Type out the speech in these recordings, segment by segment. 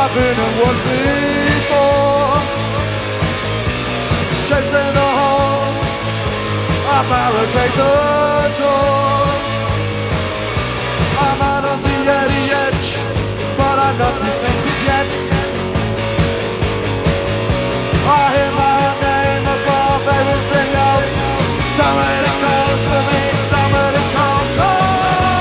I've been and was before. Shapes in the hall, I barricade the door. I'm out on the edge, but I'm not defeated yet. I hear my name above everything else. Somebody calls for me, somebody calls for me.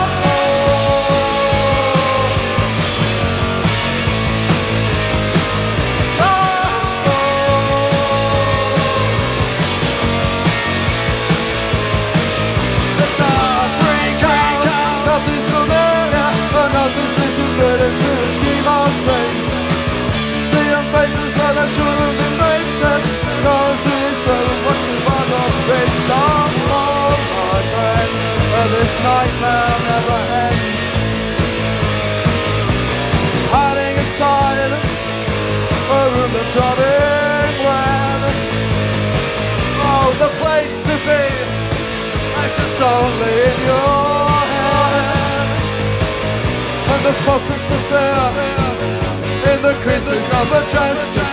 Nothing's familiar, but nothing seems to fit into a scheme of things. Seeing faces where there shouldn't be faces. No one sees what's in front of me. Stop, oh my friend, this nightmare never ends. Hiding inside a room that's running red. Oh, the place to be, access only in your head. And the focus of fear in the creases of a gesture.